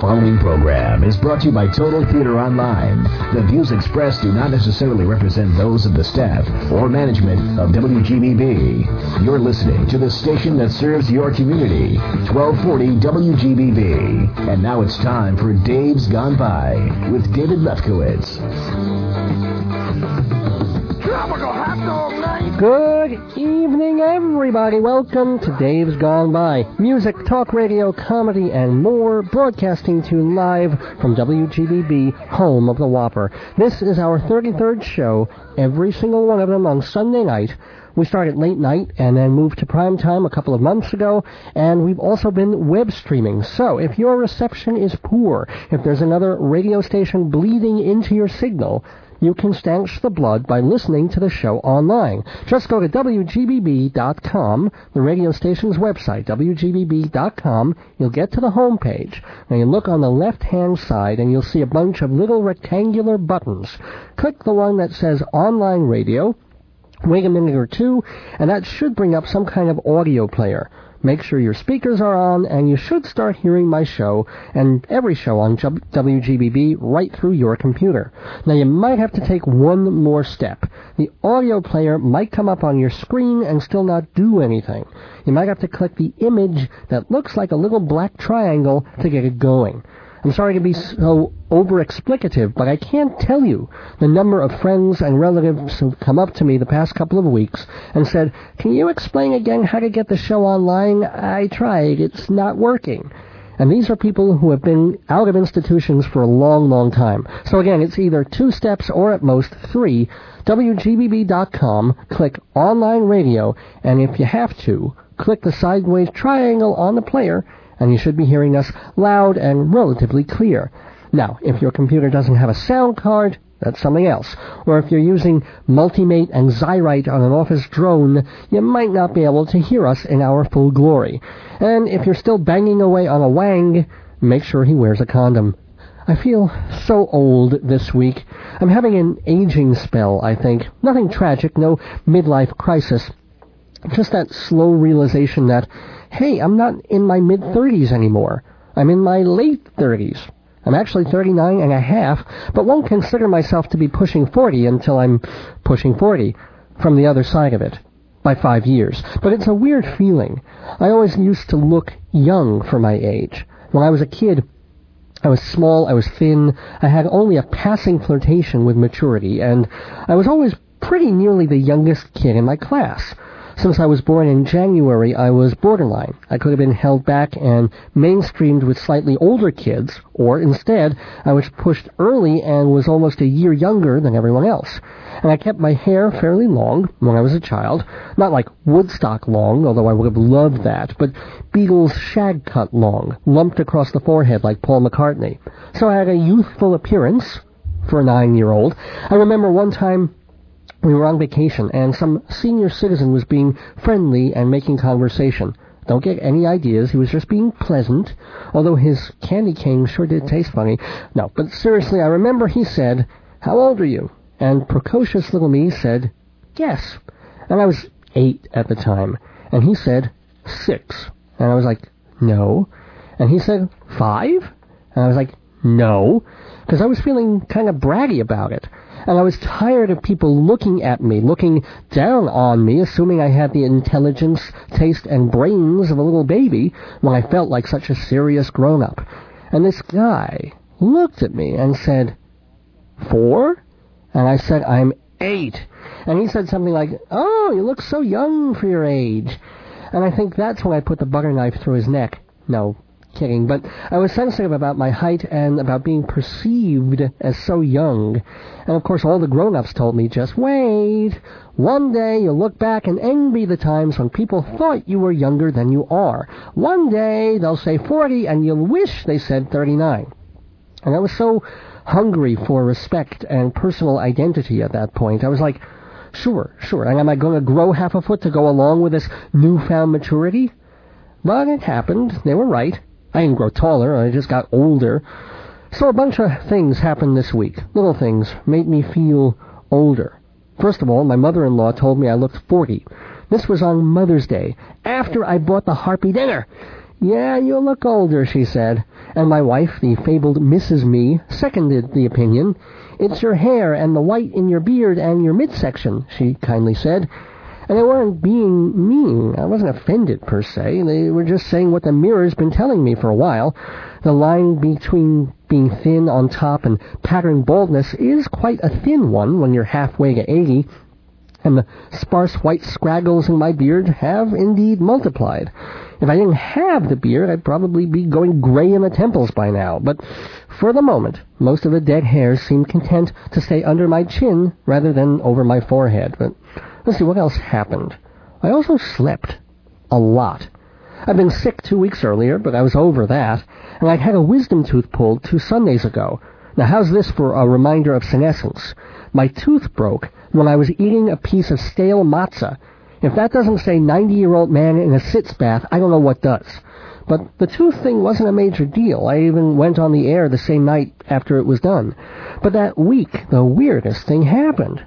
following program is brought to you by Total Theater Online. The views expressed do not necessarily represent those of the staff or management of WGBB. You're listening to the station that serves your community, 1240 WGBB. And now it's time for Dave's Gone By with David Lefkowitz. Good evening, everybody. Welcome to Dave's Gone By. Music, talk radio, comedy, and more, broadcasting to you live from WGBB, home of the Whopper. This is our 33rd show, every single one of them on Sunday night. We started late night and then moved to prime time a couple of months ago, and we've also been web streaming. So if your reception is poor, if there's another radio station bleeding into your signal, you can stanch the blood by listening to the show online. Just go to WGBB.com, the radio station's website, WGBB.com. You'll get to the home page. Now you look on the left-hand side and you'll see a bunch of little rectangular buttons. Click the one that says Online Radio. Wait a minute or two, and that should bring up some kind of audio player. Make sure your speakers are on, and you should start hearing my show and every show on WGBB right through your computer. Now, you might have to take one more step. The audio player might come up on your screen and still not do anything. You might have to click the image that looks like a little black triangle to get it going. I'm sorry to be so over-explicative, but I can't tell you the number of friends and relatives who've come up to me the past couple of weeks and said, "Can you explain again how to get the show online? I tried. It's not working." And these are people who have been out of institutions for a long, long time. So again, it's either 2 steps or at most 3. WGBB.com, click Online Radio, and if you have to, click the sideways triangle on the player, and you should be hearing us loud and relatively clear. Now, if your computer doesn't have a sound card, that's something else. Or if you're using Multimate and Xyrite on an office drone, you might not be able to hear us in our full glory. And if you're still banging away on a wang, make sure he wears a condom. I feel so old this week. I'm having an aging spell, I think. Nothing tragic, no midlife crisis. Just that slow realization that, hey, I'm not in my mid-30s anymore. I'm in my late 30s. I'm actually 39 and a half, but won't consider myself to be pushing 40 until I'm pushing 40 from the other side of it, by 5 years. But it's a weird feeling. I always used to look young for my age. When I was a kid, I was small, I was thin, I had only a passing flirtation with maturity, and I was always pretty nearly the youngest kid in my class. Since I was born in January, I was borderline. I could have been held back and mainstreamed with slightly older kids, or instead, I was pushed early and was almost a year younger than everyone else. And I kept my hair fairly long when I was a child. Not like Woodstock long, although I would have loved that, but Beatles shag cut long, lumped across the forehead like Paul McCartney. So I had a youthful appearance for a 9-year-old. I remember one time we were on vacation, and some senior citizen was being friendly and making conversation. Don't get any ideas. He was just being pleasant, although his candy cane sure did taste funny. No, but seriously, I remember he said, "How old are you?" And precocious little me said, "Guess." And I was 8 at the time. And he said, 6. And I was like, "No." And he said, 5? And I was like, "No," because I was feeling kind of bratty about it. And I was tired of people looking at me, looking down on me, assuming I had the intelligence, taste, and brains of a little baby, when I felt like such a serious grown-up. And this guy looked at me and said, 4? And I said, "I'm 8. And he said something like, "Oh, you look so young for your age." And I think that's when I put the butter knife through his neck. No, kidding. But I was sensitive about my height and about being perceived as so young. And of course all the grown-ups told me, just wait. One day you'll look back and envy the times when people thought you were younger than you are. One day they'll say 40 and you'll wish they said 39. And I was so hungry for respect and personal identity at that point. I was like, sure. And am I going to grow half a foot to go along with this newfound maturity? But it happened. They were right. I didn't grow taller. I just got older. So a bunch of things happened this week. Little things made me feel older. First of all, my mother-in-law told me I looked 40. This was on Mother's Day, after I bought the Harpy dinner. Yeah, you look older, she said. And my wife, the fabled Mrs. Me, seconded the opinion. It's your hair and the white in your beard and your midsection, she kindly said. And they weren't being mean. I wasn't offended, per se. They were just saying what the mirror's been telling me for a while. The line between being thin on top and pattern baldness is quite a thin one when you're halfway to 80. And the sparse white scraggles in my beard have indeed multiplied. If I didn't have the beard, I'd probably be going gray in the temples by now. But for the moment, most of the dead hairs seem content to stay under my chin rather than over my forehead. But let's see, what else happened? I also slept. A lot. I'd been sick 2 weeks earlier, but I was over that, and I'd had a wisdom tooth pulled 2 Sundays ago. Now, how's this for a reminder of senescence? My tooth broke when I was eating a piece of stale matzah. If that doesn't say 90-year-old man in a sitz bath, I don't know what does. But the tooth thing wasn't a major deal. I even went on the air the same night after it was done. But that week, the weirdest thing happened.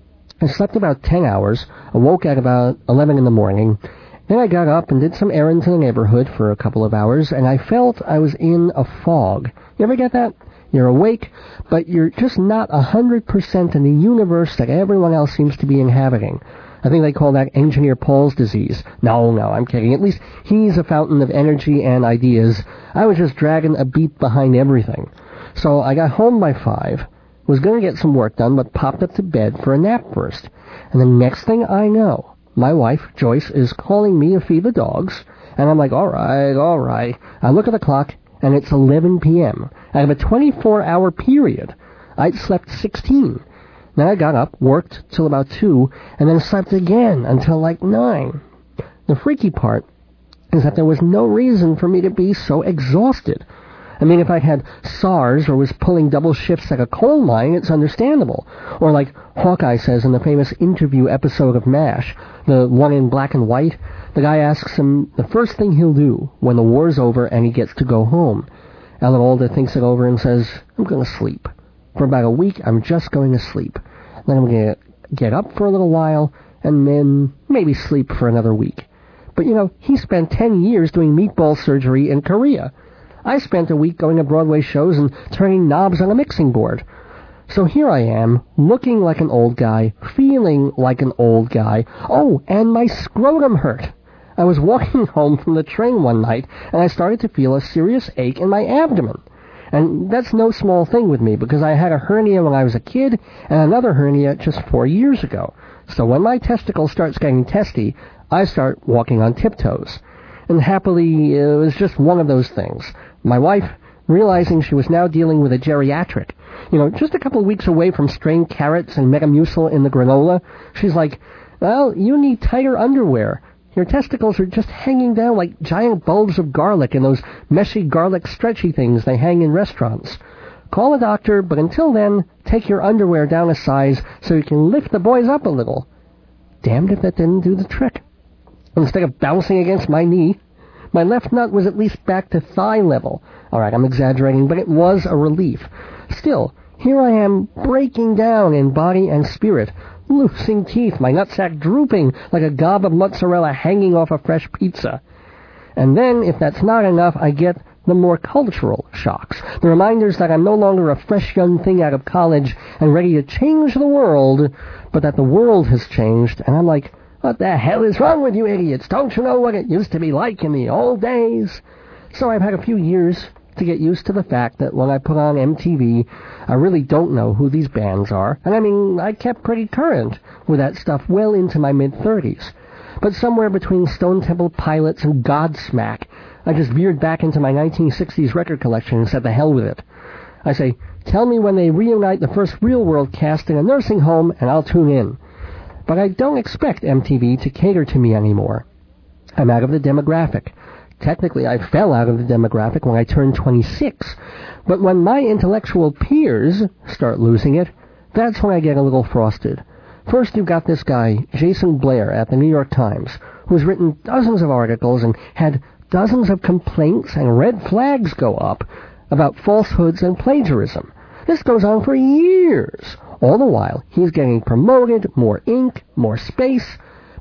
I slept about 10 hours, awoke at about 11 in the morning. Then I got up and did some errands in the neighborhood for a couple of hours, and I felt I was in a fog. You ever get that? You're awake, but you're just not 100% in the universe that everyone else seems to be inhabiting. I think they call that Engineer Paul's disease. No, I'm kidding. At least he's a fountain of energy and ideas. I was just dragging a beat behind everything. So I got home by 5, was going to get some work done, but popped up to bed for a nap first. And the next thing I know, my wife, Joyce, is calling me to feed the dogs, and I'm like, all right. I look at the clock, and it's 11 p.m. Out of a 24-hour period, I'd slept 16. Then I got up, worked till about 2, and then slept again until like 9. The freaky part is that there was no reason for me to be so exhausted. I mean, if I had SARS or was pulling double shifts at a coal mine, it's understandable. Or like Hawkeye says in the famous interview episode of MASH, the one in black and white, the guy asks him the first thing he'll do when the war's over and he gets to go home. Alan Alda thinks it over and says, I'm going to sleep. For about a week, I'm just going to sleep. Then I'm going to get up for a little while, and then maybe sleep for another week. But, he spent 10 years doing meatball surgery in Korea. I spent a week going to Broadway shows and turning knobs on a mixing board. So here I am, looking like an old guy, feeling like an old guy. Oh, and my scrotum hurt. I was walking home from the train one night, and I started to feel a serious ache in my abdomen. And that's no small thing with me, because I had a hernia when I was a kid, and another hernia just 4 years ago. So when my testicle starts getting testy, I start walking on tiptoes. And happily, it was just one of those things. My wife, realizing she was now dealing with a geriatric, just a couple of weeks away from strained carrots and Metamucil in the granola, she's like, well, you need tighter underwear. Your testicles are just hanging down like giant bulbs of garlic in those meshy garlic stretchy things they hang in restaurants. Call a doctor, but until then, take your underwear down a size so you can lift the boys up a little. Damned if that didn't do the trick. Instead of bouncing against my knee, my left nut was at least back to thigh level. All right, I'm exaggerating, but it was a relief. Still, here I am breaking down in body and spirit, losing teeth, my nutsack drooping like a gob of mozzarella hanging off a fresh pizza. And then, if that's not enough, I get the more cultural shocks, the reminders that I'm no longer a fresh young thing out of college and ready to change the world, but that the world has changed, and I'm like, what the hell is wrong with you idiots? Don't you know what it used to be like in the old days? So I've had a few years to get used to the fact that when I put on MTV, I really don't know who these bands are. And I mean, I kept pretty current with that stuff well into my mid-30s. But somewhere between Stone Temple Pilots and Godsmack, I just veered back into my 1960s record collection and said the hell with it. I say, tell me when they reunite the first Real World cast in a nursing home and I'll tune in. But I don't expect MTV to cater to me anymore. I'm out of the demographic. Technically, I fell out of the demographic when I turned 26, but when my intellectual peers start losing it, that's when I get a little frosted. First, you've got this guy, Jason Blair, at the New York Times, who's written dozens of articles and had dozens of complaints and red flags go up about falsehoods and plagiarism. This goes on for years. All the while, he's getting promoted, more ink, more space,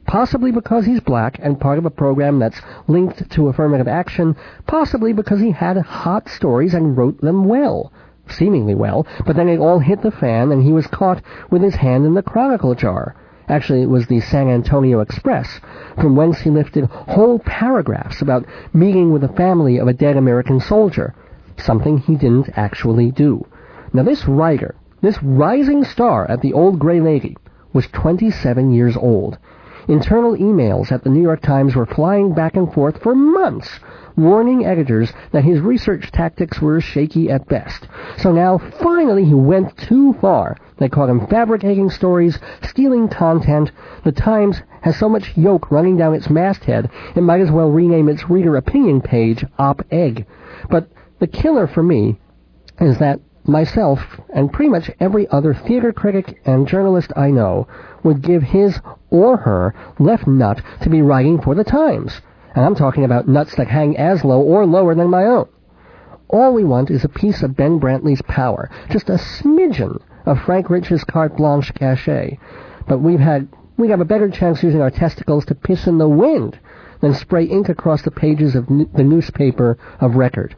Possibly because he's black and part of a program that's linked to affirmative action. Possibly because he had hot stories and wrote them well. Seemingly well, but then it all hit the fan and he was caught with his hand in the Chronicle jar. Actually, it was the San Antonio Express, from whence he lifted whole paragraphs about meeting with the family of a dead American soldier, something he didn't actually do. Now this writer, this rising star at the Old Gray Lady, was 27 years old. Internal emails at the New York Times were flying back and forth for months, warning editors that his research tactics were shaky at best. So now, finally, he went too far. They caught him fabricating stories, stealing content. The Times has so much yoke running down its masthead, it might as well rename its reader opinion page Op-Egg. But the killer for me is that myself and pretty much every other theater critic and journalist I know would give his or her left nut to be writing for the Times. And I'm talking about nuts that hang as low or lower than my own. All we want is a piece of Ben Brantley's power, just a smidgen of Frank Rich's carte blanche cachet. But we have a better chance using our testicles to piss in the wind than spray ink across the pages of the newspaper of record.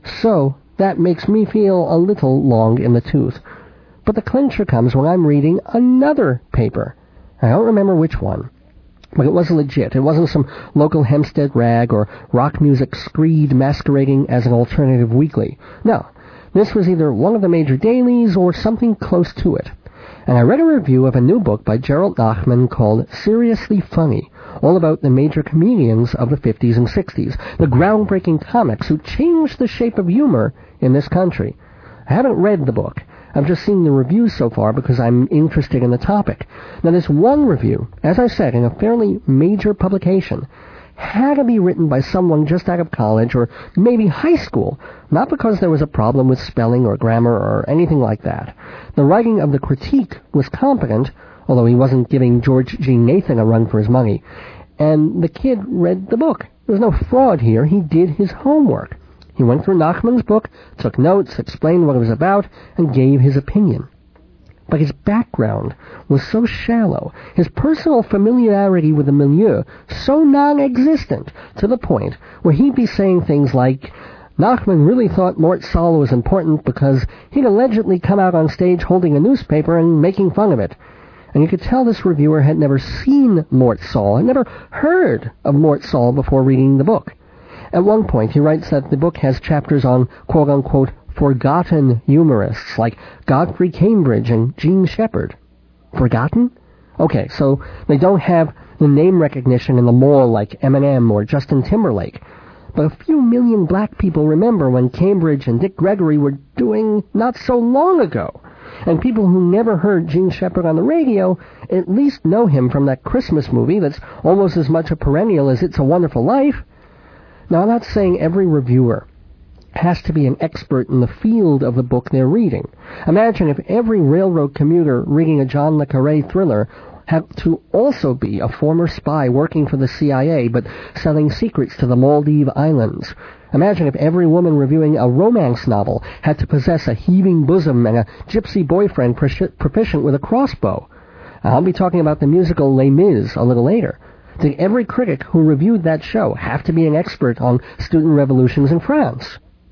So that makes me feel a little long in the tooth. But the clincher comes when I'm reading another paper. I don't remember which one. But it was legit. It wasn't some local Hempstead rag or rock music screed masquerading as an alternative weekly. No, this was either one of the major dailies or something close to it. And I read a review of a new book by Gerald Nachman called Seriously Funny, all about the major comedians of the 50s and 60s, the groundbreaking comics who changed the shape of humor in this country. I haven't read the book. I've just seen the reviews so far because I'm interested in the topic. Now, this one review, as I said, in a fairly major publication, had to be written by someone just out of college or maybe high school, not because there was a problem with spelling or grammar or anything like that. The writing of the critique was competent, although he wasn't giving George G. Nathan a run for his money, and the kid read the book. There was no fraud here. He did his homework. He went through Nachman's book, took notes, explained what it was about, and gave his opinion. But his background was so shallow, his personal familiarity with the milieu so non-existent, to the point where he'd be saying things like, Nachman really thought Mort Sahl was important because he'd allegedly come out on stage holding a newspaper and making fun of it. And you could tell this reviewer had never seen Mort Sahl, had never heard of Mort Sahl before reading the book. At one point, he writes that the book has chapters on, quote-unquote, forgotten humorists like Godfrey Cambridge and Gene Shepard. Forgotten? Okay, so they don't have the name recognition in the mall like Eminem or Justin Timberlake. But a few million black people remember when Cambridge and Dick Gregory were doing not so long ago. And people who never heard Gene Shepard on the radio at least know him from that Christmas movie that's almost as much a perennial as It's a Wonderful Life. Now, I'm not saying every reviewer has to be an expert in the field of the book they're reading. Imagine if every railroad commuter reading a John le Carré thriller had to also be a former spy working for the CIA but selling secrets to the Maldive Islands. Imagine if every woman reviewing a romance novel had to possess a heaving bosom and a gypsy boyfriend proficient with a crossbow. I'll be talking about the musical Les Mis a little later. Did every critic who reviewed that show have to be an expert on student revolutions in France?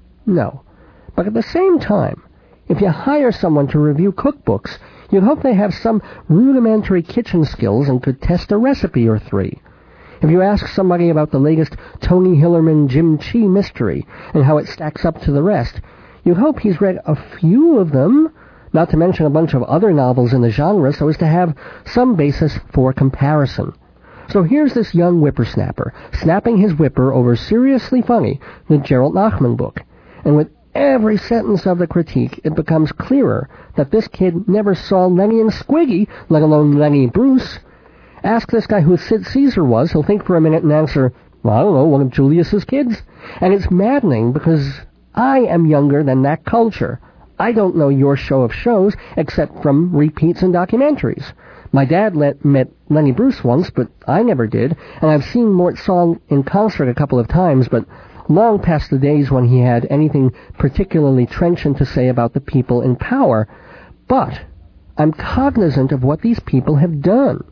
No. But at the same time, if you hire someone to review cookbooks, you'd hope they have some rudimentary kitchen skills and could test a recipe or three. If you ask somebody about the latest Tony Hillerman Jim Chi mystery and how it stacks up to the rest, you'd hope he's read a few of them, not to mention a bunch of other novels in the genre, so as to have some basis for comparison. So here's this young whippersnapper, snapping his whipper over Seriously Funny, the Gerald Nachman book. And with every sentence of the critique, it becomes clearer that this kid never saw Lenny and Squiggy, let alone Lenny Bruce. Ask this guy who Sid Caesar was, he'll think for a minute and answer, well, I don't know, one of Julius's kids? And it's maddening because I am younger than that culture. I don't know your show of shows except from repeats and documentaries. My dad met Lenny Bruce once, but I never did, and I've seen Mort Sahl in concert a couple of times, but long past the days when he had anything particularly trenchant to say about the people in power. But I'm cognizant of what these people have done.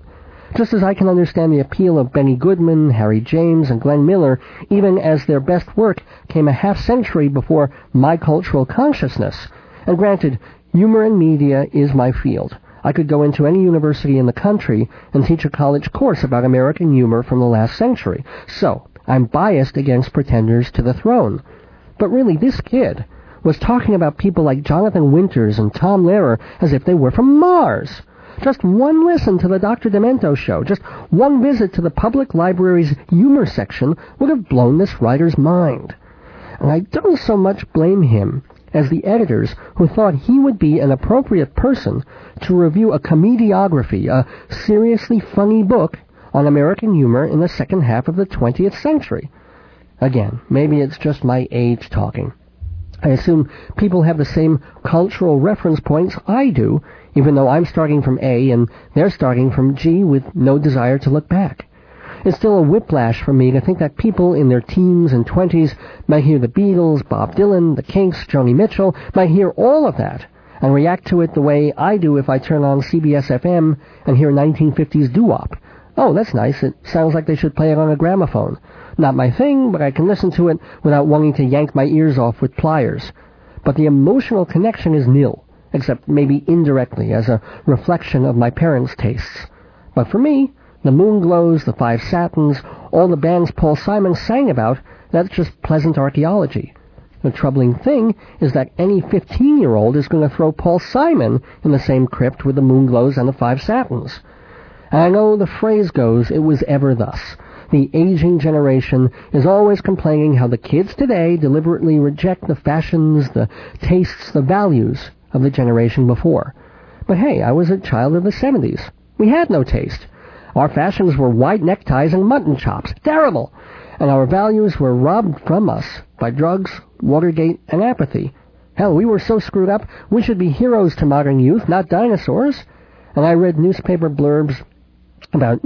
Just as I can understand the appeal of Benny Goodman, Harry James, and Glenn Miller, even as their best work came a half-century before my cultural consciousness. And granted, humor and media is my field. I could go into any university in the country and teach a college course about American humor from the last century. So, I'm biased against pretenders to the throne. But really, this kid was talking about people like Jonathan Winters and Tom Lehrer as if they were from Mars. Just one listen to the Dr. Demento show, just one visit to the public library's humor section would have blown this writer's mind. And I don't so much blame him as the editors who thought he would be an appropriate person to review a comediography, a seriously funny book on American humor in the second half of the 20th century. Again, maybe it's just my age talking. I assume people have the same cultural reference points I do, even though I'm starting from A and they're starting from G with no desire to look back. It's still a whiplash for me to think that people in their teens and 20s might hear the Beatles, Bob Dylan, the Kinks, Joni Mitchell, might hear all of that and react to it the way I do if I turn on CBS FM and hear 1950s doo-wop. Oh, that's nice. It sounds like they should play it on a gramophone. Not my thing, but I can listen to it without wanting to yank my ears off with pliers. But the emotional connection is nil, except maybe indirectly as a reflection of my parents' tastes. But for me, the Moon Glows, the Five Satins, all the bands Paul Simon sang about, that's just pleasant archaeology. The troubling thing is that any 15-year-old is going to throw Paul Simon in the same crypt with the Moon Glows and the Five Satins. And I know the phrase goes, it was ever thus. The aging generation is always complaining how the kids today deliberately reject the fashions, the tastes, the values of the generation before. But hey, I was a child of the 70s. We had no taste. Our fashions were white neckties and mutton chops. Terrible! And our values were robbed from us by drugs, Watergate, and apathy. Hell, we were so screwed up, we should be heroes to modern youth, not dinosaurs. And I read newspaper blurbs about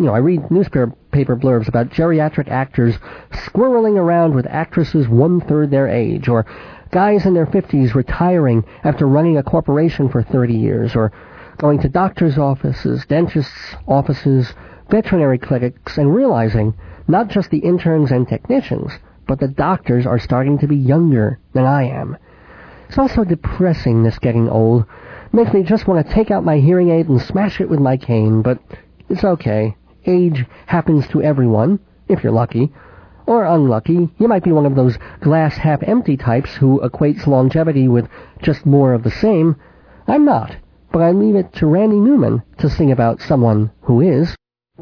geriatric actors squirreling around with actresses one-third their age, or guys in their 50s retiring after running a corporation for 30 years, or going to doctors' offices, dentists' offices, veterinary clinics, and realizing not just the interns and technicians, but the doctors are starting to be younger than I am. It's also depressing, this getting old. Makes me just want to take out my hearing aid and smash it with my cane, but it's okay. Age happens to everyone, if you're lucky. Or unlucky, you might be one of those glass half-empty types who equates longevity with just more of the same. I'm not, but I leave it to Randy Newman to sing about someone who is.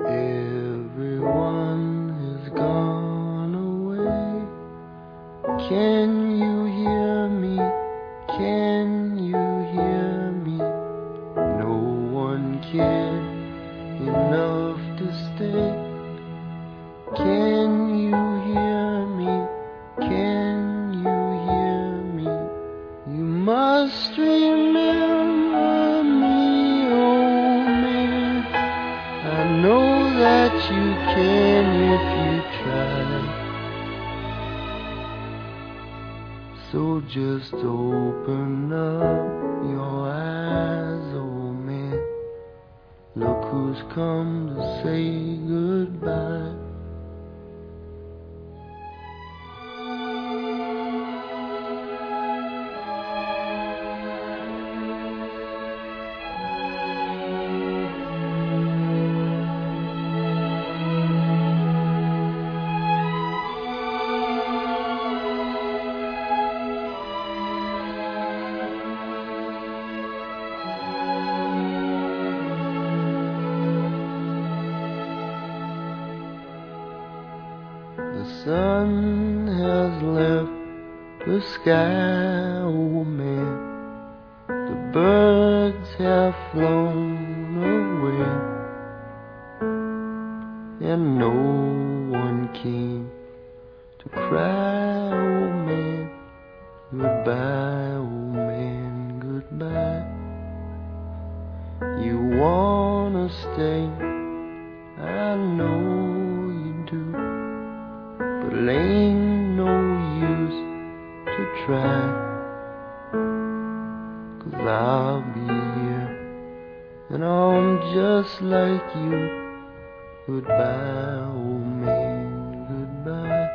Everyone has gone away. Can you hear me? Can you hear me? No one cared enough to stay. Can you hear me? Can you hear me? You must remember me, oh man. I know that you can if you try. So just open up your eyes, oh man. Look who's come to say goodbye. The sun has left the sky, oh man. The birds have flown away, and no one came to cry, oh man. Goodbye, oh man, goodbye. You wanna stay, I know you do. But it ain't no use to try, 'cause I'll be here, and I'm just like you, Goodbye, old man, goodbye.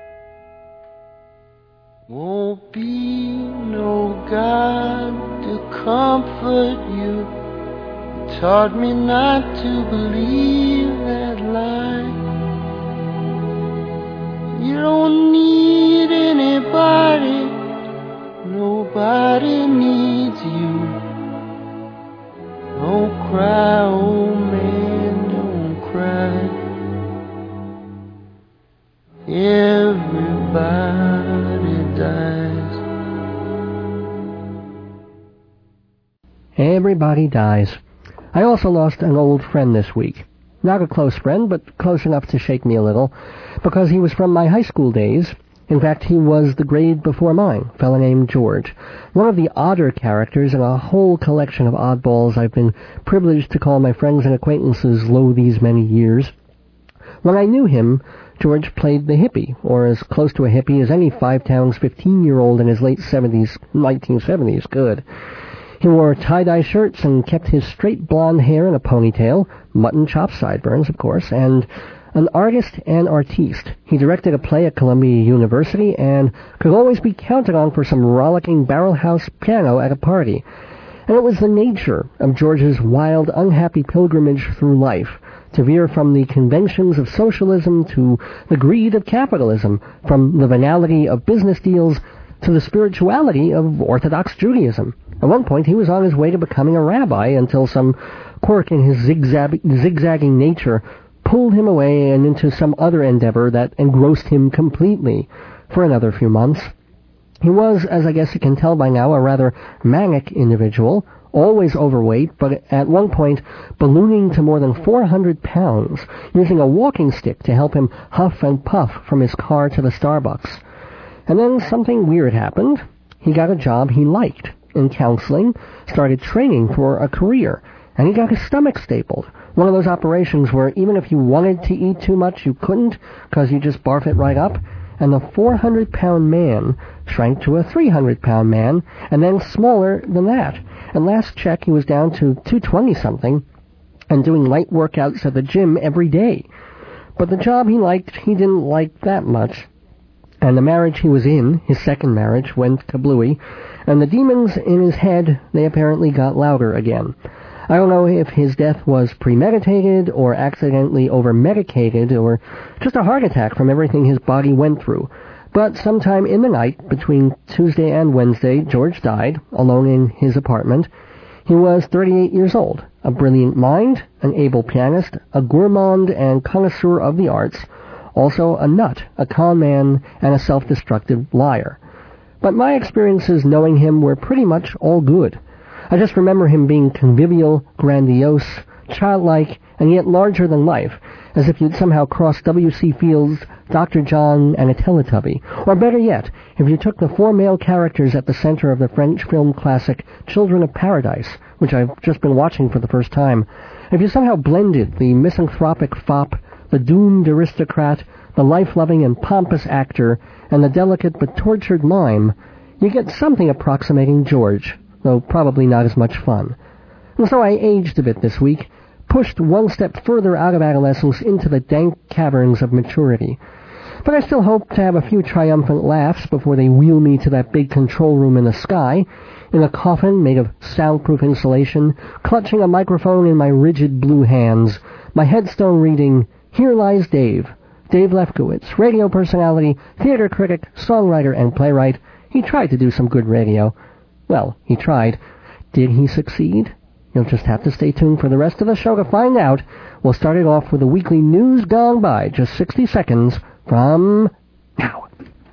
Won't be no God to comfort you. Taught me not to believe that lie. You don't need anybody, nobody needs you. Don't cry, old man, don't cry. Everybody dies. Everybody dies. I also lost an old friend this week. Not a close friend, but close enough to shake me a little, because he was from my high school days. In fact, he was the grade before mine, a fellow named George. One of the odder characters in a whole collection of oddballs I've been privileged to call my friends and acquaintances lo these many years. When I knew him, George played the hippie, or as close to a hippie as any Five Towns 15-year-old in his late 1970s could. He wore tie-dye shirts and kept his straight blonde hair in a ponytail, mutton chop sideburns, of course, and an artist and artiste. He directed a play at Columbia University and could always be counted on for some rollicking barrel-house piano at a party. And it was the nature of George's wild, unhappy pilgrimage through life, to veer from the conventions of socialism to the greed of capitalism, from the venality of business deals to the spirituality of Orthodox Judaism. At one point, he was on his way to becoming a rabbi until some quirk in his zigzagging nature pulled him away and into some other endeavor that engrossed him completely for another few months. He was, as I guess you can tell by now, a rather manic individual, always overweight, but at one point ballooning to more than 400 pounds, using a walking stick to help him huff and puff from his car to the Starbucks. And then something weird happened. He got a job he liked in counseling, started training for a career, and he got his stomach stapled. One of those operations where even if you wanted to eat too much, you couldn't, because you just barf it right up. And the 400-pound man shrank to a 300-pound man, and then smaller than that. And last check, he was down to 220-something, and doing light workouts at the gym every day. But the job he liked, he didn't like that much. And the marriage he was in, his second marriage, went kablooey, and the demons in his head, they apparently got louder again. I don't know if his death was premeditated or accidentally over-medicated or just a heart attack from everything his body went through. But sometime in the night, between Tuesday and Wednesday, George died, alone in his apartment. He was 38 years old, a brilliant mind, an able pianist, a gourmand and connoisseur of the arts, also a nut, a con man, and a self-destructive liar. But my experiences knowing him were pretty much all good. I just remember him being convivial, grandiose, childlike, and yet larger than life, as if you'd somehow crossed W.C. Fields, Dr. John, and a Teletubby. Or better yet, if you took the four male characters at the center of the French film classic Children of Paradise, which I've just been watching for the first time, if you somehow blended the misanthropic fop, the doomed aristocrat, the life-loving and pompous actor, and the delicate but tortured mime, you get something approximating George, though probably not as much fun. And so I aged a bit this week, pushed one step further out of adolescence into the dank caverns of maturity. But I still hope to have a few triumphant laughs before they wheel me to that big control room in the sky, in a coffin made of soundproof insulation, clutching a microphone in my rigid blue hands, my headstone reading, "Here lies Dave." Dave Lefkowitz, radio personality, theater critic, songwriter, and playwright. He tried to do some good radio. Well, he tried. Did he succeed? You'll just have to stay tuned for the rest of the show to find out. We'll start it off with the weekly news gone by, just 60 seconds from now.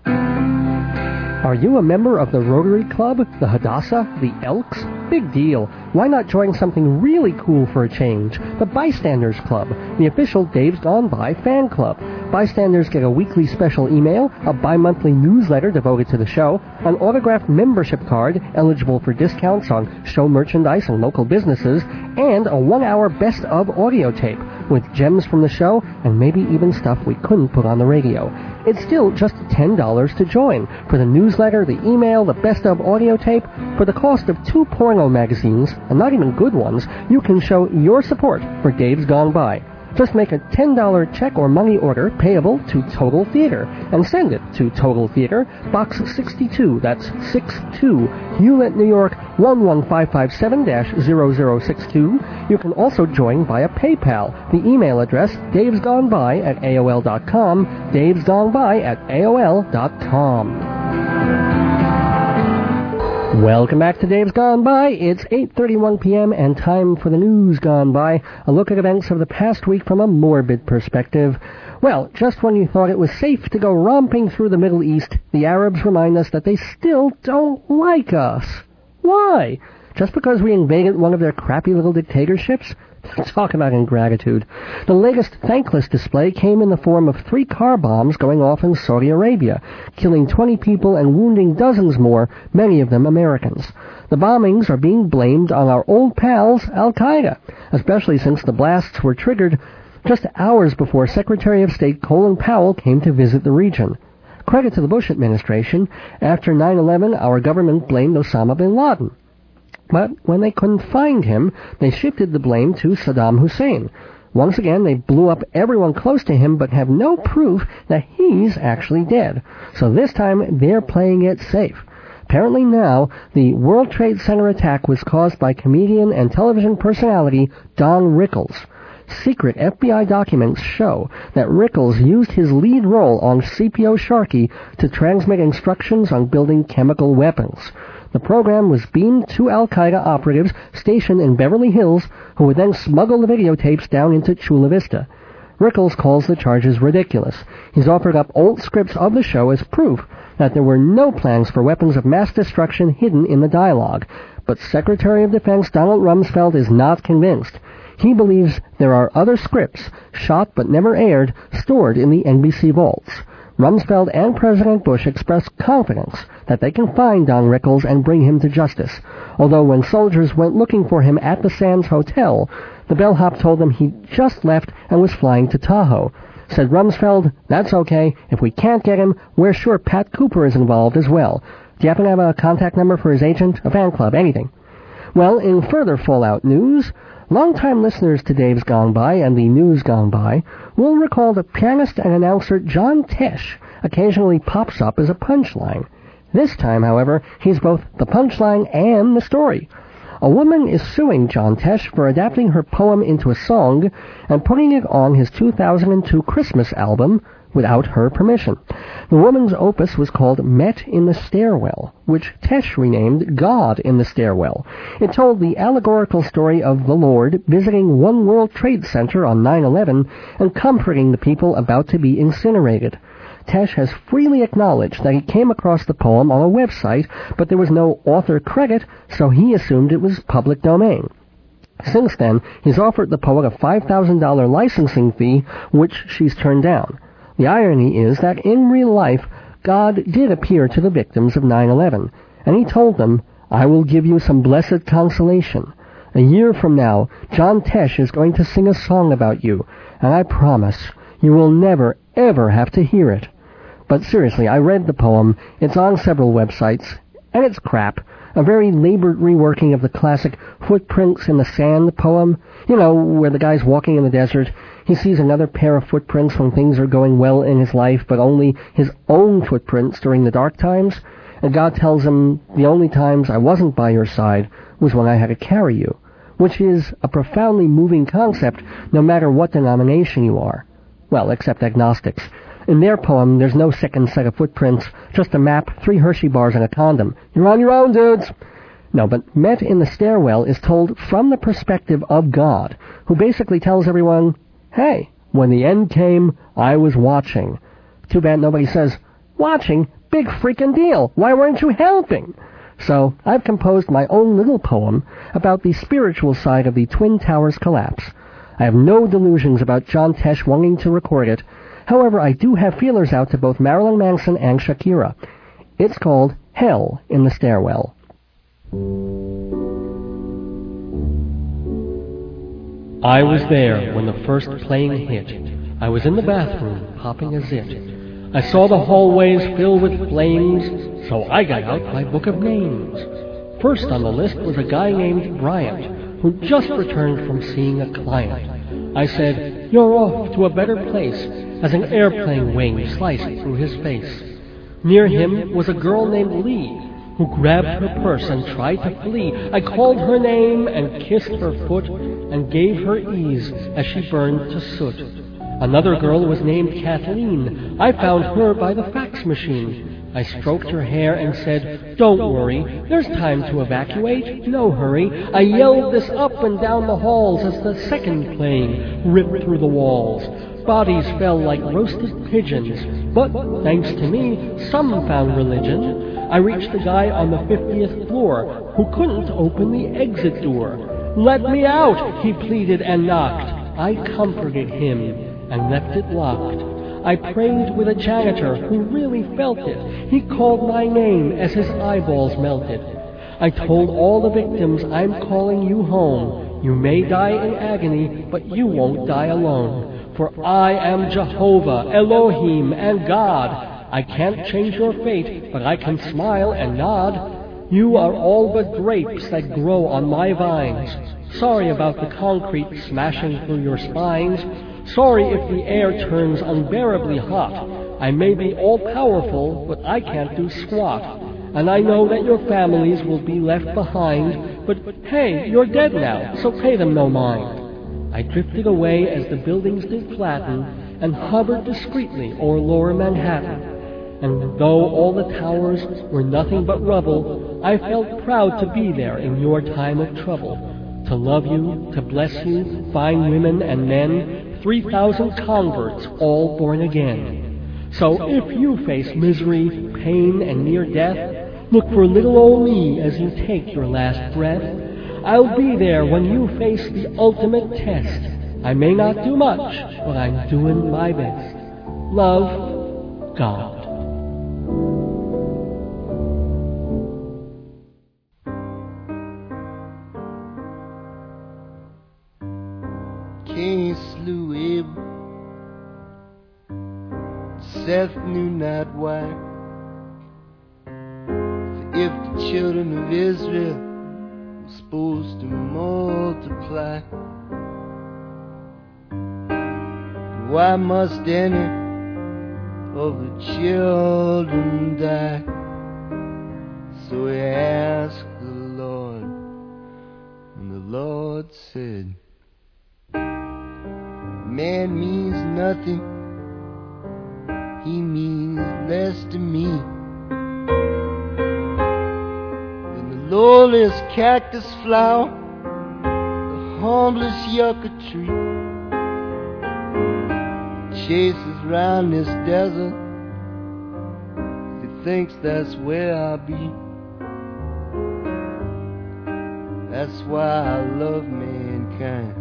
Are you a member of the Rotary Club, the Hadassah, the Elks? Big deal. Why not join something really cool for a change? The Bystanders Club, the official Dave's Gone By fan club. Bystanders get a weekly special email, a bi-monthly newsletter devoted to the show, an autographed membership card eligible for discounts on show merchandise and local businesses, and a 1-hour best-of audio tape with gems from the show and maybe even stuff we couldn't put on the radio. It's still just $10 to join. For the newsletter, the email, the best-of audio tape, for the cost of 2 porno magazines, and not even good ones, you can show your support for Dave's Gone By. Just make a $10 check or money order payable to Total Theater and send it to Total Theater, Box 62, that's 62, Hewlett, New York 11557-0062. You can also join via PayPal. The email address, davesgoneby@aol.com, davesgoneby@aol.com. Welcome back to Dave's Gone By. It's 8:31 p.m. and time for the news gone by, a look at events of the past week from a morbid perspective. Well, just when you thought it was safe to go romping through the Middle East, the Arabs remind us that they still don't like us. Why? Just because we invaded one of their crappy little dictatorships? Talk about ingratitude. The latest thankless display came in the form of 3 car bombs going off in Saudi Arabia, killing 20 people and wounding dozens more, many of them Americans. The bombings are being blamed on our old pals, Al-Qaeda, especially since the blasts were triggered just hours before Secretary of State Colin Powell came to visit the region. Credit to the Bush administration. After 9/11, our government blamed Osama bin Laden. But when they couldn't find him, they shifted the blame to Saddam Hussein. Once again, they blew up everyone close to him, but have no proof that he's actually dead. So this time, they're playing it safe. Apparently now, the World Trade Center attack was caused by comedian and television personality Don Rickles. Secret FBI documents show that Rickles used his lead role on CPO Sharkey to transmit instructions on building chemical weapons. The program was beamed to Al-Qaeda operatives stationed in Beverly Hills, who would then smuggle the videotapes down into Chula Vista. Rickles calls the charges ridiculous. He's offered up old scripts of the show as proof that there were no plans for weapons of mass destruction hidden in the dialogue. But Secretary of Defense Donald Rumsfeld is not convinced. He believes there are other scripts, shot but never aired, stored in the NBC vaults. Rumsfeld and President Bush expressed confidence that they can find Don Rickles and bring him to justice, although when soldiers went looking for him at the Sands Hotel, the bellhop told them he just left and was flying to Tahoe. Said Rumsfeld, "That's okay. If we can't get him, we're sure Pat Cooper is involved as well. Do you happen to have a contact number for his agent, a fan club, anything?" Well, in further Fallout news, longtime listeners to Dave's Gone By and the News Gone By will recall that pianist and announcer John Tesh occasionally pops up as a punchline. This time, however, he's both the punchline and the story. A woman is suing John Tesh for adapting her poem into a song and putting it on his 2002 Christmas album without her permission. The woman's opus was called Met in the Stairwell, which Tesh renamed God in the Stairwell. It told the allegorical story of the Lord visiting One World Trade Center on 9/11 and comforting the people about to be incinerated. Tesh has freely acknowledged that he came across the poem on a website, but there was no author credit, so he assumed it was public domain. Since then, he's offered the poet a $5,000 licensing fee, which she's turned down. The irony is that in real life, God did appear to the victims of 9/11, and he told them, "I will give you some blessed consolation. A year from now, John Tesh is going to sing a song about you, and I promise you will never, ever have to hear it." But seriously, I read the poem. It's on several websites, and it's crap. A very labored reworking of the classic Footprints in the Sand poem. You know, where the guy's walking in the desert. He sees another pair of footprints when things are going well in his life, but only his own footprints during the dark times. And God tells him, "The only times I wasn't by your side was when I had to carry you," which is a profoundly moving concept no matter what denomination you are. Well, except agnostics. In their poem, there's no second set of footprints, just a map, 3 Hershey bars, and a condom. You're on your own, dudes! No, but Met in the Stairwell is told from the perspective of God, who basically tells everyone, "Hey, when the end came, I was watching." Too bad nobody says, "Watching? Big freaking deal! Why weren't you helping?" So, I've composed my own little poem about the spiritual side of the Twin Towers collapse. I have no delusions about John Tesh wanting to record it. However, I do have feelers out to both Marilyn Manson and Shakira. It's called Hell in the Stairwell. I was there when the first plane hit. I was in the bathroom, popping a zit. I saw the hallways fill with flames, so I got out my book of names. First on the list was a guy named Bryant, who just returned from seeing a client. I said, "You're off to a better place," as an airplane wing sliced through his face. Near him was a girl named Lee, who grabbed her purse and tried to flee. I called her name and kissed her foot and gave her ease as she burned to soot. Another girl was named Kathleen. I found her by the fax machine. I stroked her hair and said, "Don't worry, there's time to evacuate, no hurry." I yelled this up and down the halls as the second plane ripped through the walls. Bodies fell like roasted pigeons, but thanks to me, some found religion. I reached the guy on the 50th floor who couldn't open the exit door. "Let me out," he pleaded and knocked. I comforted him and left it locked. I prayed with a janitor who really felt it. He called my name as his eyeballs melted. I told all the victims, "I'm calling you home. You may die in agony, but you won't die alone. For I am Jehovah, Elohim, and God. I can't change your fate, but I can smile and nod. You are all but grapes that grow on my vines. Sorry about the concrete smashing through your spines. Sorry if the air turns unbearably hot. I may be all-powerful, but I can't do squat. And I know that your families will be left behind, but hey, you're dead now, so pay them no mind." I drifted away as the buildings did flatten and hovered discreetly o'er lower Manhattan. And though all the towers were nothing but rubble, I felt proud to be there in your time of trouble. To love you, to bless you, fine women and men, 3,000 converts, all born again. So if you face misery, pain, and near death, look for little old me as you take your last breath. I'll be there when you face the ultimate test. I may not do much, but I'm doing my best. Love, God. Cain slew Abel. Seth knew not why. For if the children of Israel were supposed to multiply, why must any of the children die? So he asked the Lord, and the Lord said, "Man means nothing, he means less to me than the lowliest cactus flower, the humblest yucca tree. Chases round this desert, he thinks that's where I'll be. That's why I love mankind.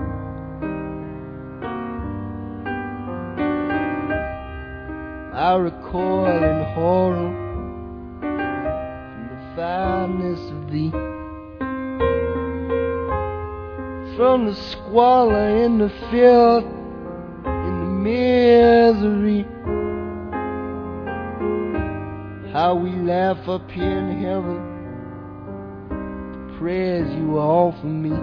I recoil in horror from the foulness of thee, from the squalor and the filth and the misery. How we laugh up here in heaven, the prayers you offer me.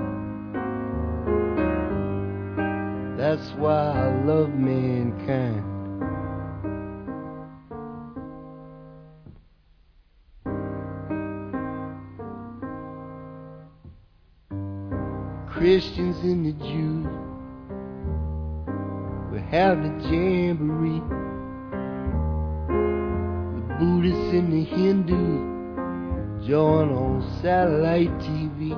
That's why I love mankind. Christians and the Jews will have the jamboree. The Buddhists and the Hindus join on satellite TV.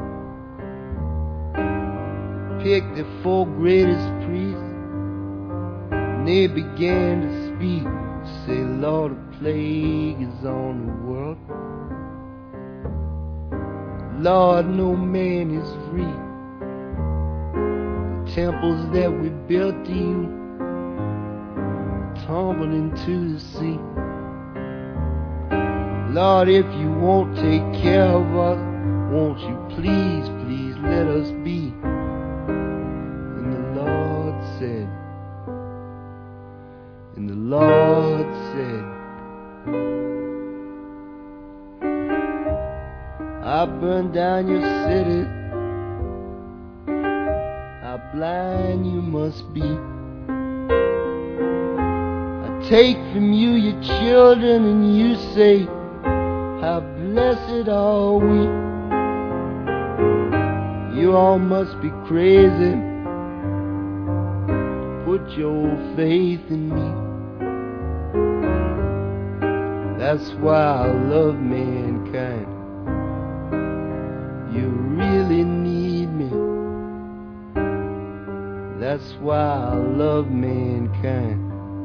Pick the 4 greatest priests, and they began to speak. Say, "Lord, a plague is on the world. Lord, no man is free. Temples that we built to you tumbled into the sea. Lord, if you won't take care of us, won't you please, please let us be?" And the Lord said, and the Lord said, "I burn down your cities, I blind you must be. I take from you your children and you say, how blessed are we. You all must be crazy. Put your faith in me. That's why I love mankind. You really need me. That's why I love mankind.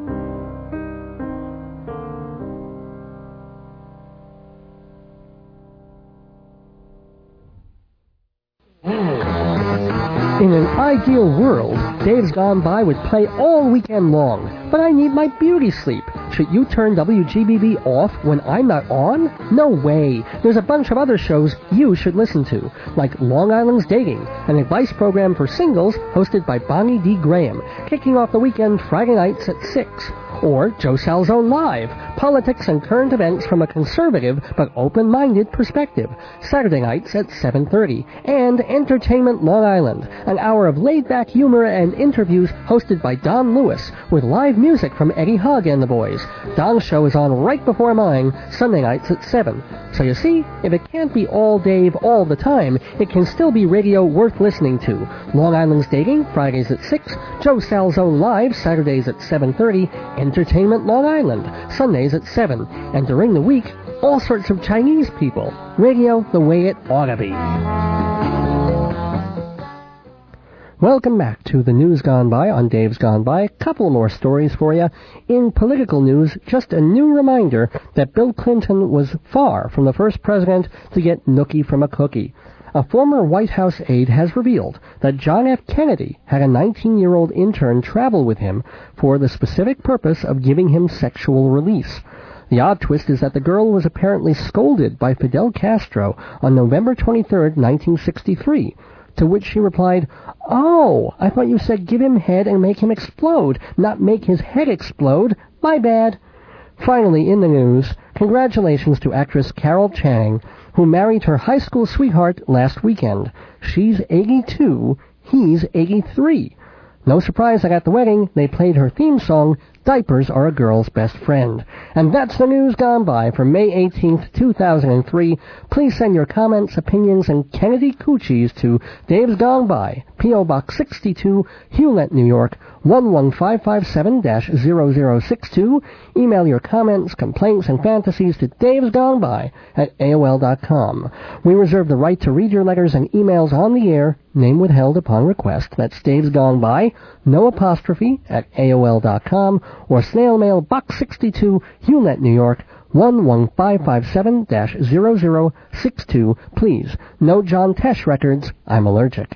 In an ideal world, Dave's Gone By would play all weekend long, but I need my beauty sleep. Should you turn WGBB off when I'm not on? No way. There's a bunch of other shows you should listen to, like Long Island's Dating, an advice program for singles hosted by Bonnie D. Graham, kicking off the weekend Friday nights at 6. Or Joe Salzone Live, politics and current events from a conservative but open-minded perspective, Saturday nights at 7:30. And Entertainment Long Island, an hour of laid-back humor and interviews hosted by Don Lewis, with live music from Eddie Hugg and the boys. Don's show is on right before mine, Sunday nights at 7. So you see, if it can't be all Dave all the time, it can still be radio worth listening to. Long Island's Dating, Fridays at 6, Joe Salzone Live, Saturdays at 7:30, Entertainment Long Island, Sundays at 7, and during the week, all sorts of Chinese people. Radio the way it ought to be. Welcome back to the News Gone By on Dave's Gone By. A couple more stories for you. In political news, just a new reminder that Bill Clinton was far from the first president to get nookie from a cookie. A former White House aide has revealed that John F. Kennedy had a 19-year-old intern travel with him for the specific purpose of giving him sexual release. The odd twist is that the girl was apparently scolded by Fidel Castro on November 23, 1963, to which she replied, "Oh, I thought you said give him head and make him explode, not make his head explode. My bad." Finally, in the news, congratulations to actress Carol Channing, who married her high school sweetheart last weekend. She's 82, he's 83. No surprise that at the wedding, they played her theme song, Diapers Are a Girl's Best Friend. And that's the News Gone By for May 18th, 2003. Please send your comments, opinions, and Kennedy Coochies to Dave's Gone By, P.O. Box 62, Hewlett, New York, 11557-0062. Email your comments, complaints, and fantasies to davesgoneby@aol.com. We reserve the right to read your letters and emails on the air, name withheld upon request. That's Dave's Gone By, no apostrophe, at AOL.com, or snail mail Box 62, Hewlett, New York, 11557-0062. Please, no John Tesh records. I'm allergic.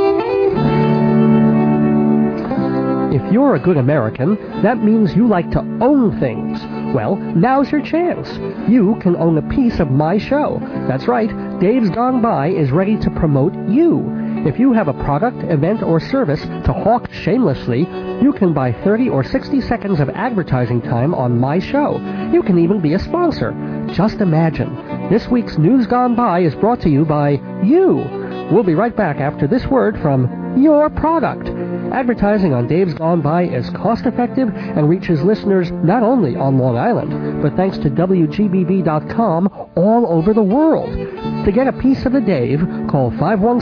If you're a good American, that means you like to own things. Well, now's your chance. You can own a piece of my show. That's right, Dave's Gone By is ready to promote you. If you have a product, event, or service to hawk shamelessly, you can buy 30 or 60 seconds of advertising time on my show. You can even be a sponsor. Just imagine. This week's News Gone By is brought to you by you. We'll be right back after this word from your product. Advertising on Dave's Gone By is cost-effective and reaches listeners not only on Long Island, but thanks to WGBB.com all over the world. To get a piece of the Dave, call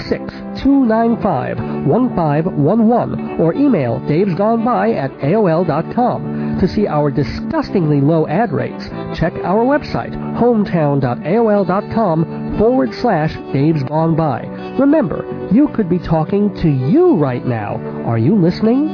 516-295-1511 or email davesgoneby@aol.com. To see our disgustingly low ad rates, check our website, hometown.aol.com/Dave's Gone By. Remember, you could be talking to you right now. Are you listening?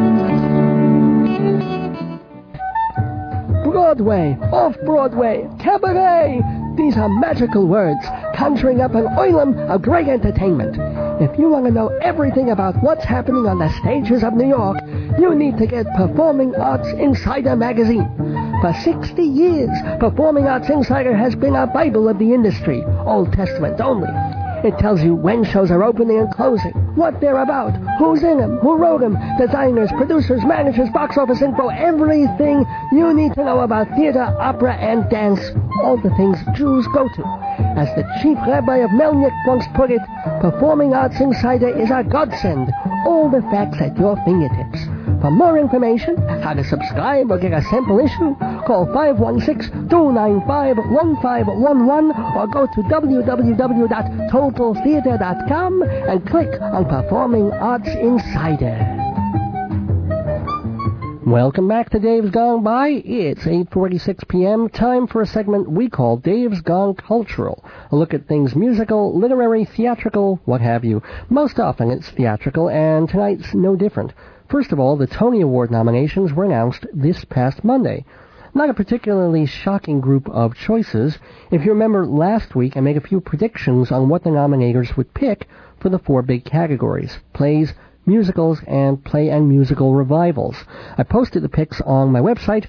Broadway, off-Broadway, cabaret. These are magical words, conjuring up an oilum of great entertainment. If you want to know everything about what's happening on the stages of New York, you need to get Performing Arts Insider magazine. For 60 years, Performing Arts Insider has been a Bible of the industry, Old Testament only. It tells you when shows are opening and closing, what they're about, who's in them, who wrote them, designers, producers, managers, box office info, everything you need to know about theater, opera, and dance, all the things Jews go to. As the chief rabbi of Melnik once put it, Performing Arts Insider is a godsend. all the facts at your fingertips. For more information, how to subscribe or get a sample issue, call 516-295-1511 or go to www.totaltheater.com and click on Performing Arts Insider. Welcome back to Dave's Gone By. It's 8:46 p.m. Time for a segment we call Dave's Gone Cultural. A look at things musical, literary, theatrical, what have you. Most often it's theatrical, and tonight's no different. First of all, the Tony Award nominations were announced this past Monday. Not a particularly shocking group of choices. If you remember last week, I made a few predictions on what the nominators would pick for the four big categories: plays, musicals, and play and musical revivals. I posted the picks on my website,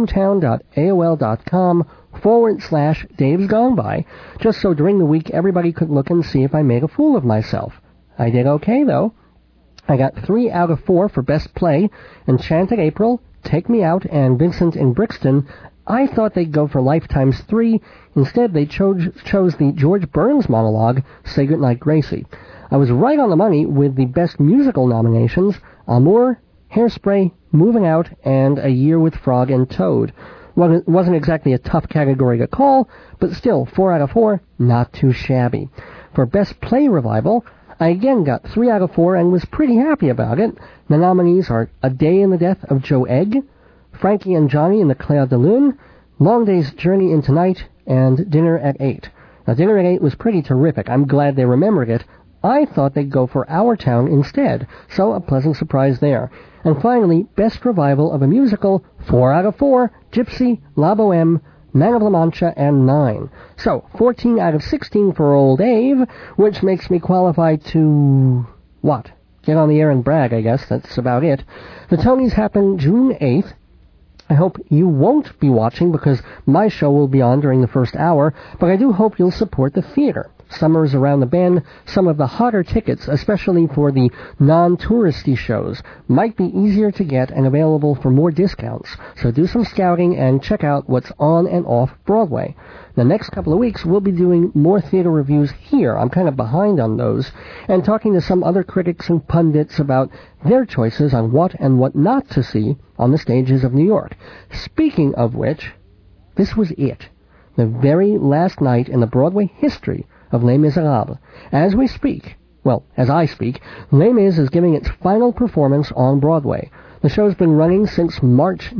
hometown.aol.com/Dave's Gone By, just so during the week everybody could look and see if I made a fool of myself. I did okay, though. I got 3 out of 4 for Best Play: Enchanted April, Take Me Out, and Vincent in Brixton. I thought they'd go for Lifetime's 3. Instead, they chose the George Burns monologue, Say Goodnight, Gracie. I was right on the money with the Best Musical nominations: Amour, Hairspray, Moving Out, and A Year with Frog and Toad. Well, it wasn't exactly a tough category to call, but still, 4 out of 4, not too shabby. For Best Play Revival, I again got 3 out of 4 and was pretty happy about it. The nominees are A Day in the Death of Joe Egg, Frankie and Johnny in the Clair de Lune, Long Day's Journey into Night, and Dinner at 8. Now, Dinner at 8 was pretty terrific. I'm glad they remembered it. I thought they'd go for Our Town instead, so a pleasant surprise there. And finally, Best Revival of a Musical, 4 out of 4, Gypsy, La Boheme, Man of La Mancha, and 9. So, 14 out of 16 for old Dave, which makes me qualified to... what? Get on the air and brag, I guess. That's about it. The Tonys happen June 8th. I hope you won't be watching because my show will be on during the first hour, but I do hope you'll support the theater. Summer's around the bend. Some of the hotter tickets, especially for the non-touristy shows, might be easier to get and available for more discounts. So do some scouting and check out what's on and off Broadway. The next couple of weeks, we'll be doing more theater reviews here. I'm kind of behind on those, and talking to some other critics and pundits about their choices on what and what not to see on the stages of New York. Speaking of which, this was it. The very last night in the Broadway history of Les Miserables. As we speak, well, as I speak, Les Mis is giving its final performance on Broadway. The show's been running since March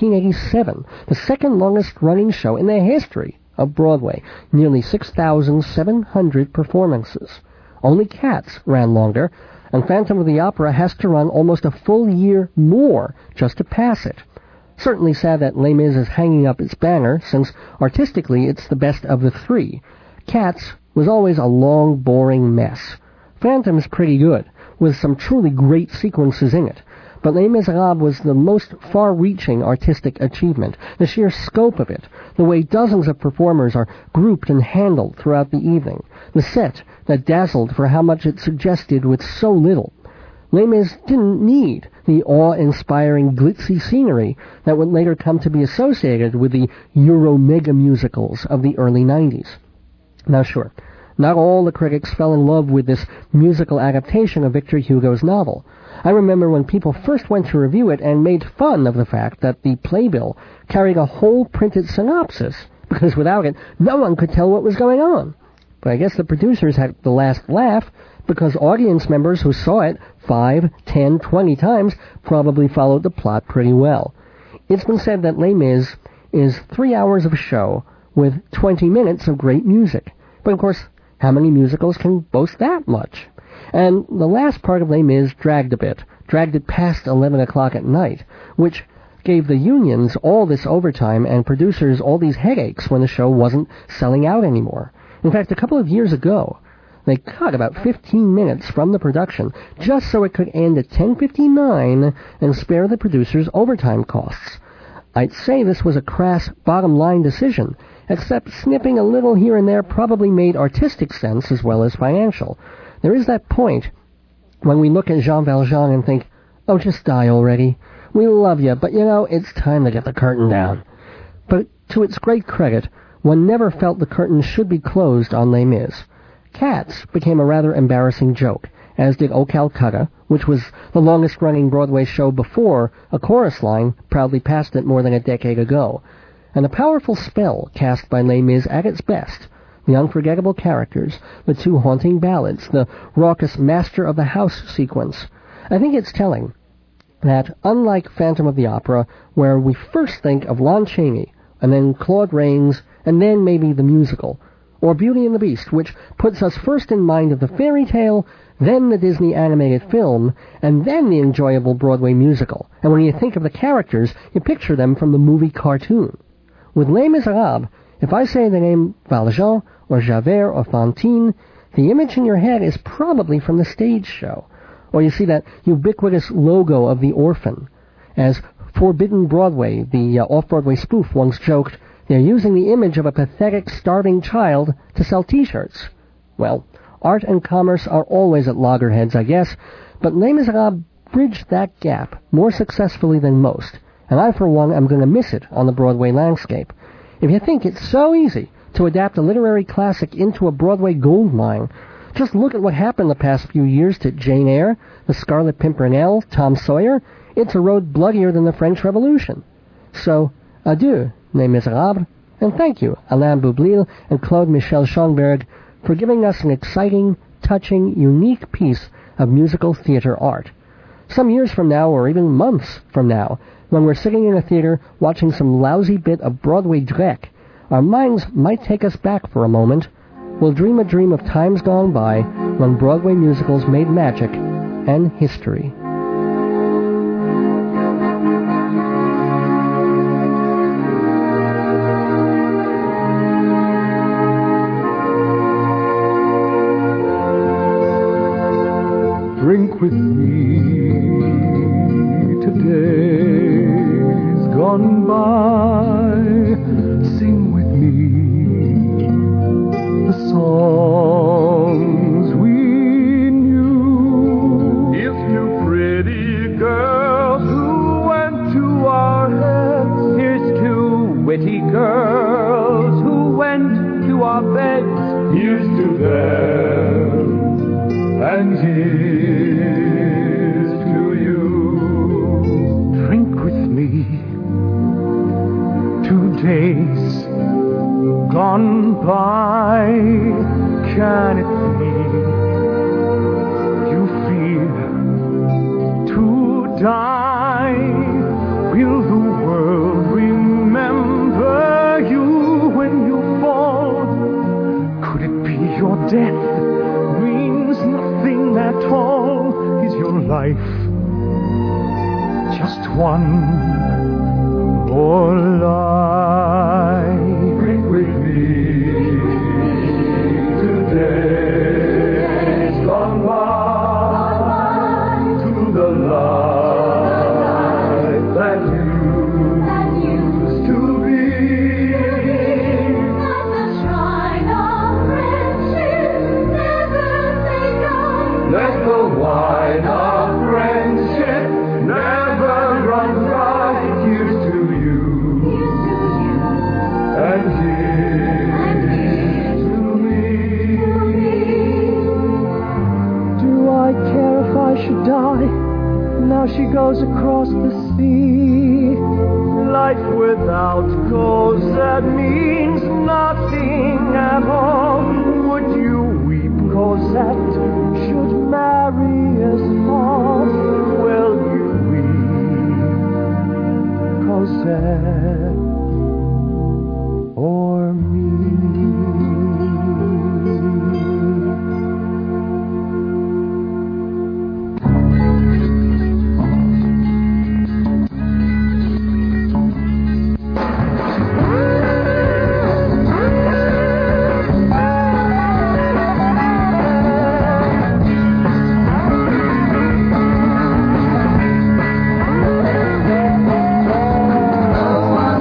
1987, the second longest running show in the history of Broadway, nearly 6,700 performances. Only Cats ran longer, and Phantom of the Opera has to run almost a full year more just to pass it. Certainly sad that Les Mis is hanging up its banner, since artistically it's the best of the three. Cats was always a long, boring mess. Phantom's pretty good, with some truly great sequences in it. But Les Miserables was the most far-reaching artistic achievement, the sheer scope of it, the way dozens of performers are grouped and handled throughout the evening, the set that dazzled for how much it suggested with so little. Les Mis didn't need the awe-inspiring glitzy scenery that would later come to be associated with the Euro-mega musicals of the early 90s. Now sure, not all the critics fell in love with this musical adaptation of Victor Hugo's novel. I remember when people first went to review it and made fun of the fact that the playbill carried a whole printed synopsis, because without it, no one could tell what was going on. But I guess the producers had the last laugh, because audience members who saw it 5, 10, 20 times probably followed the plot pretty well. It's been said that Les Mis is 3 hours of a show with 20 minutes of great music. But of course, how many musicals can boast that much? And the last part of Les Mis dragged a bit, dragged it past 11 o'clock at night, which gave the unions all this overtime and producers all these headaches when the show wasn't selling out anymore. In fact, a couple of years ago, they cut about 15 minutes from the production just so it could end at 10:59 and spare the producers overtime costs. I'd say this was a crass bottom-line decision, except snipping a little here and there probably made artistic sense as well as financial. There is that point when we look at Jean Valjean and think, oh, just die already. We love you, but it's time to get the curtain down. But to its great credit, one never felt the curtain should be closed on Les Mis. Cats became a rather embarrassing joke, as did O Calcutta, which was the longest-running Broadway show before A Chorus Line proudly passed it more than a decade ago. And a powerful spell cast by Les Mis at its best. The unforgettable characters, the two haunting ballads, the raucous Master of the House sequence. I think it's telling that, unlike Phantom of the Opera, where we first think of Lon Chaney, and then Claude Rains, and then maybe the musical, or Beauty and the Beast, which puts us first in mind of the fairy tale, then the Disney animated film, and then the enjoyable Broadway musical. And when you think of the characters, you picture them from the movie cartoon. With Les Miserables, if I say the name Valjean, or Javert, or Fantine, the image in your head is probably from the stage show. Or you see that ubiquitous logo of the orphan. As Forbidden Broadway, the off-Broadway spoof, once joked, they're using the image of a pathetic, starving child to sell T-shirts. Well, art and commerce are always at loggerheads, I guess, but Les Miserables bridged that gap more successfully than most, and I, for one, am going to miss it on the Broadway landscape. If you think it's so easy to adapt a literary classic into a Broadway goldmine, just look at what happened the past few years to Jane Eyre, The Scarlet Pimpernel, Tom Sawyer. It's a road bloodier than the French Revolution. So, adieu, Les Miserables, and thank you, Alain Boublil and Claude Michel Schoenberg, for giving us an exciting, touching, unique piece of musical theater art. Some years from now, or even months from now, when we're sitting in a theater watching some lousy bit of Broadway dreck, our minds might take us back for a moment. We'll dream a dream of times gone by when Broadway musicals made magic and history. Drink with me to days gone by. Sing with me the songs we knew. If you pretty girls who went to our heads, here's two witty girls who went to our beds. Here's to them, and here's to you. Drink with me, 2 days gone by. Can it be you fear to die? Will the world remember you when you fall? Could it be your death means nothing at all? Is your life just one more lie? Drink with me today's gone by, to the life that used to be. At the shrine of friendship, never say no. Let the wine of friendship never run dry. Here's to you, and here's to me. Do I care if I should die? Now she goes across the sea. Life without Cosette means nothing at all. Would you weep, Cosette, should Marius fall? Will you weep, Cosette, or me? No one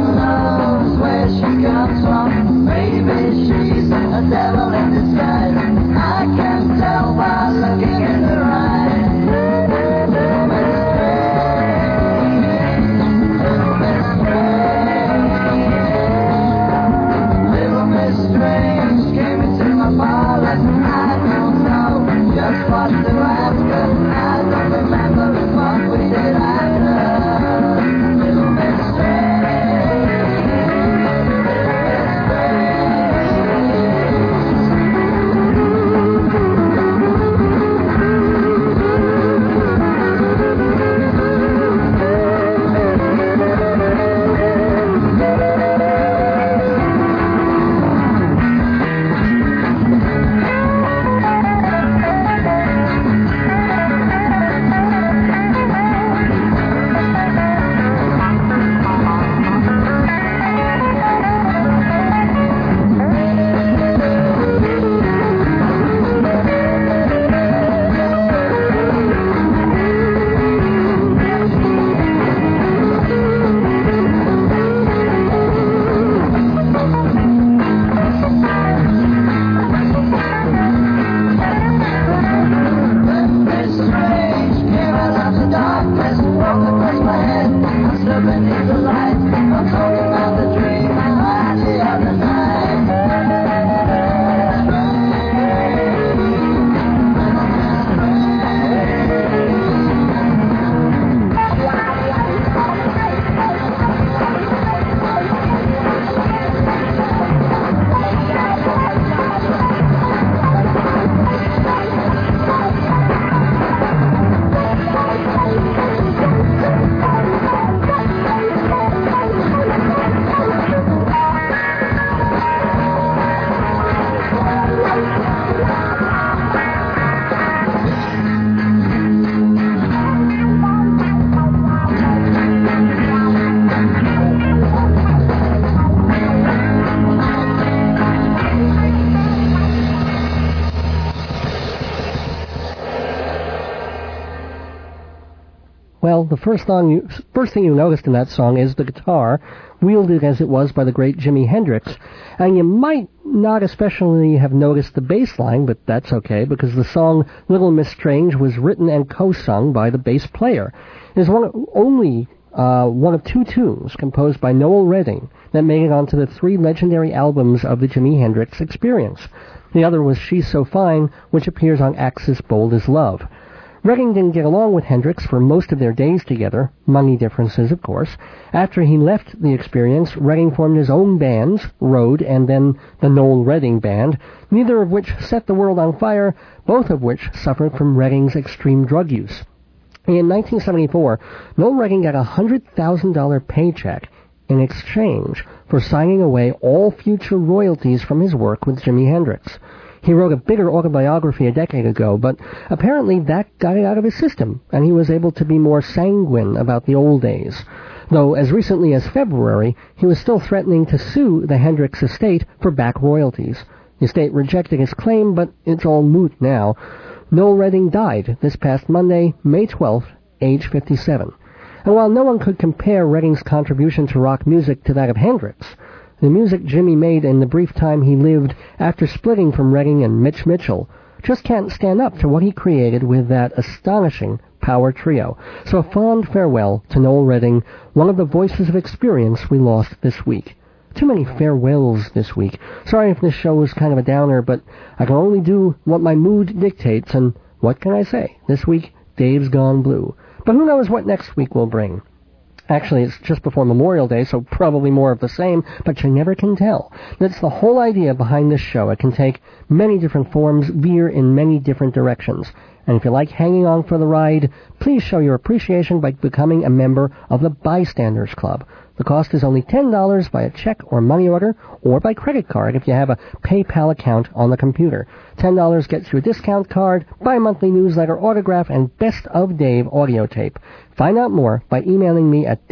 Well, the first thing you noticed in that song is the guitar, wielded as it was by the great Jimi Hendrix. And you might not especially have noticed the bass line, but that's okay, because the song Little Miss Strange was written and co-sung by the bass player. It is only one of two tunes composed by Noel Redding that made it onto the three legendary albums of the Jimi Hendrix Experience. The other was She's So Fine, which appears on Axis Bold as Love. Redding didn't get along with Hendrix for most of their days together, money differences, of course. After he left the Experience, Redding formed his own bands, Road and then the Noel Redding Band, neither of which set the world on fire, both of which suffered from Redding's extreme drug use. In 1974, Noel Redding got a $100,000 paycheck in exchange for signing away all future royalties from his work with Jimi Hendrix. He wrote a bitter autobiography a decade ago, but apparently that got it out of his system, and he was able to be more sanguine about the old days. Though as recently as February, he was still threatening to sue the Hendrix estate for back royalties. The estate rejected his claim, but it's all moot now. Noel Redding died this past Monday, May 12th, age 57. And while no one could compare Redding's contribution to rock music to that of Hendrix, the music Jimmy made in the brief time he lived after splitting from Redding and Mitch Mitchell just can't stand up to what he created with that astonishing power trio. So a fond farewell to Noel Redding, one of the voices of Experience we lost this week. Too many farewells this week. Sorry if this show was kind of a downer, but I can only do what my mood dictates, and what can I say? This week, Dave's gone blue. But who knows what next week will bring. Actually, it's just before Memorial Day, so probably more of the same, but you never can tell. That's the whole idea behind this show. It can take many different forms, veer in many different directions. And if you like hanging on for the ride, please show your appreciation by becoming a member of the Bystanders Club. The cost is only $10 by a check or money order, or by credit card if you have a PayPal account on the computer. $10 gets you a discount card, bi-monthly newsletter, autograph, and Best of Dave audio tape. Find out more by emailing me at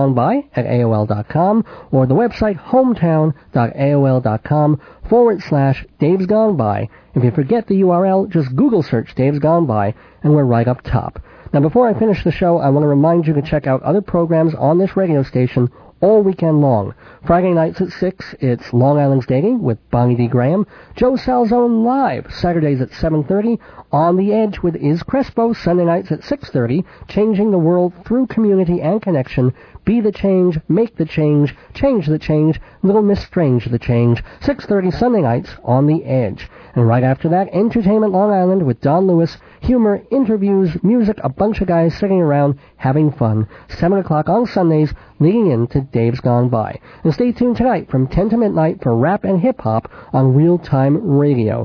davesgoneby@aol.com or the website hometown.aol.com/davesgoneby. If you forget the URL, just Google search Dave's Gone By, and we're right up top. Now, before I finish the show, I want to remind you to check out other programs on this radio station all weekend long. Friday nights at 6, it's Long Island's Dating with Bonnie D. Graham. Joe Salzone Live, Saturdays at 7:30. On the Edge with Iz Crespo, Sunday nights at 6:30. Changing the world through community and connection. Be the change, make the change the change, Little Miss Strange the change. 6:30 Sunday nights on the Edge. And right after that, Entertainment Long Island with Don Lewis. Humor, interviews, music, a bunch of guys sitting around having fun. 7 o'clock on Sundays, leading into Dave's Gone By. And stay tuned tonight from 10 to midnight for rap and hip-hop on real-time radio.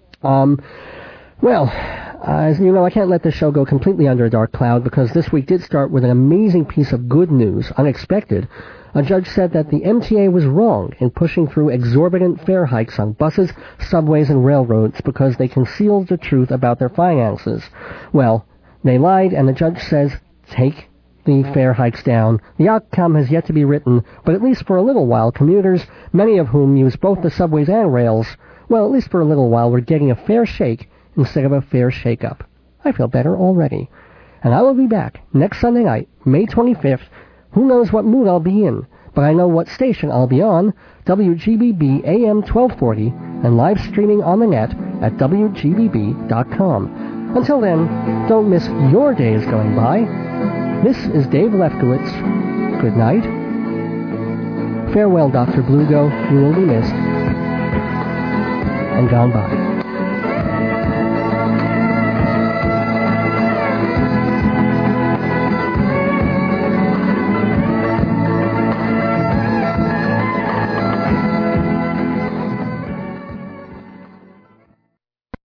Well, as you know, I can't let this show go completely under a dark cloud because this week did start with an amazing piece of good news, unexpected. A judge said that the MTA was wrong in pushing through exorbitant fare hikes on buses, subways, and railroads because they concealed the truth about their finances. Well, they lied, and the judge says, take the fare hikes down. The outcome has yet to be written, but at least for a little while, commuters, many of whom use both the subways and rails, well, at least for a little while, we're getting a fair shake instead of a fair shake-up. I feel better already. And I will be back next Sunday night, May 25th. Who knows what mood I'll be in, but I know what station I'll be on, WGBB AM 1240, and live streaming on the net at WGBB.com. Until then, don't miss your days going by. This is Dave Lefkowitz. Good night. Farewell, Dr. Blugo. You will be missed. And gone by.